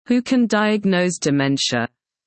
Who can diagnose dementia?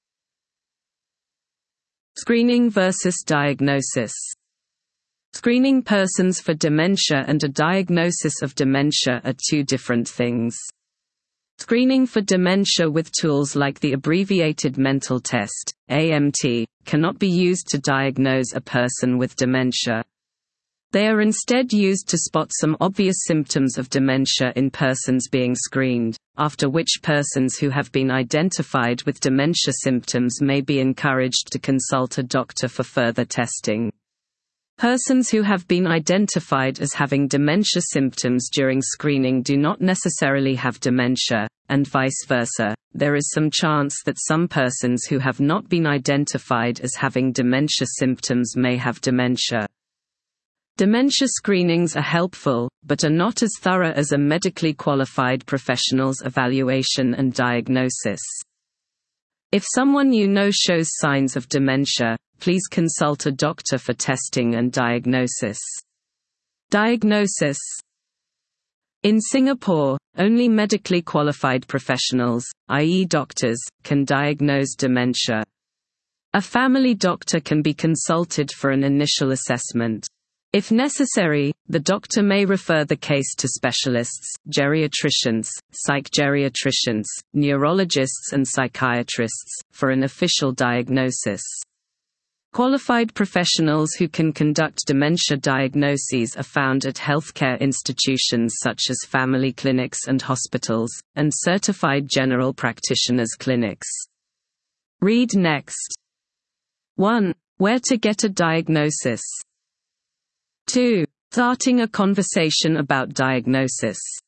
Screening versus diagnosis. Screening persons for dementia and a diagnosis of dementia are two different things. Screening for dementia with tools like the Abbreviated Mental Test, AMT, cannot be used to diagnose a person with dementia. They are instead used to spot some obvious symptoms of dementia in persons being screened, after which persons who have been identified with dementia symptoms may be encouraged to consult a doctor for further testing. Persons who have been identified as having dementia symptoms during screening do not necessarily have dementia, and vice versa. There is some chance that some persons who have not been identified as having dementia symptoms may have dementia. Dementia screenings are helpful, but are not as thorough as a medically qualified professional's evaluation and diagnosis. If someone you know shows signs of dementia, please consult a doctor for testing and diagnosis. Diagnosis. In Singapore, only medically qualified professionals, i.e. doctors, can diagnose dementia. A family doctor can be consulted for an initial assessment. If necessary, the doctor may refer the case to specialists, geriatricians, psych-geriatricians, neurologists and psychiatrists, for an official diagnosis. Qualified professionals who can conduct dementia diagnoses are found at healthcare institutions such as family clinics and hospitals, and certified general practitioners clinics. Read next. 1. Where to get a diagnosis. 2. Starting a conversation about diagnosis.